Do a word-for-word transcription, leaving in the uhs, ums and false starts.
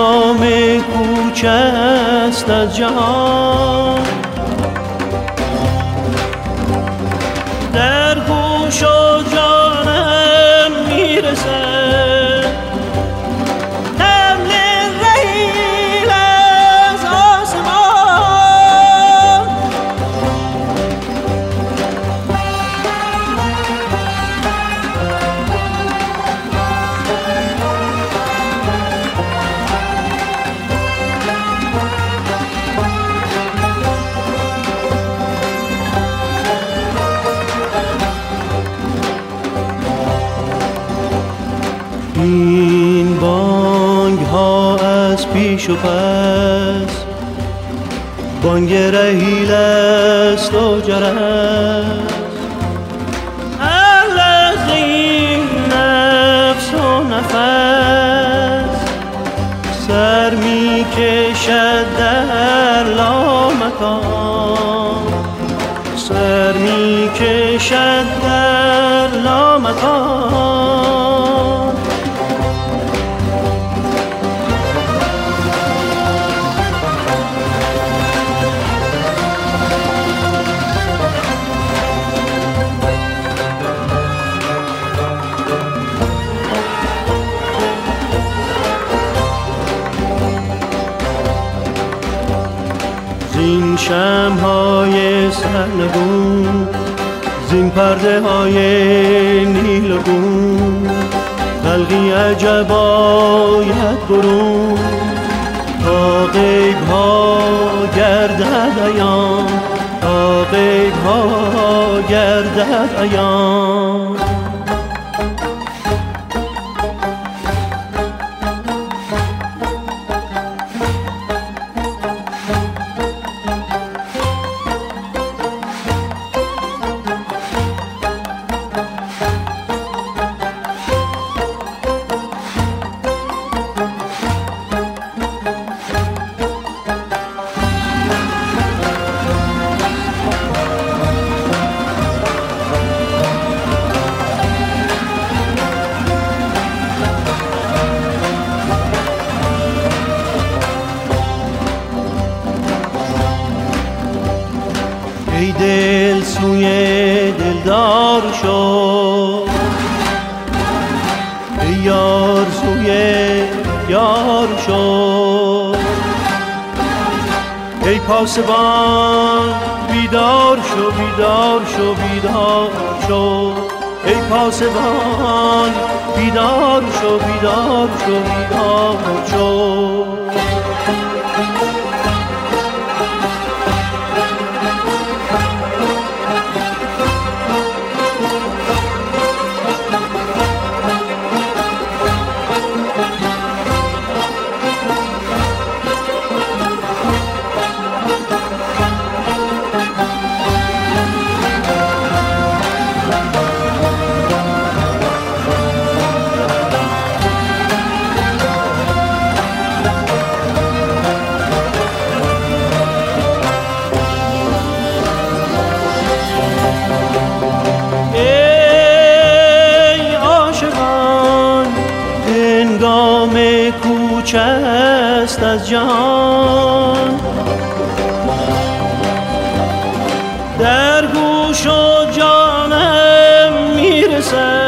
هنگام کوچ است از جهان، در گوش و جانم میرسد حمل رحیل از آسمان. این بانگ ها از پیش و پس، بانگ رحیل است و جرس. هر لحظه این نفس و نفس سر می کشد در لامکان، سر می کشد در لامکان. زین شمع‌های سرنگون، زین پرده های نیلگون، خلقی عجب آید برون تا غیب ها گردد عیان، تا غیب ها گردد عیان. ای دل سوی دلدار شو، ای یار سوی یار شو. ای پاسبان بیدار شو، بیدار شو، بیدار شو. ای پاسبان بیدار شو، بیدار شو، بیدار شو. کوچ است از جهان، در گوش و جانم میرسد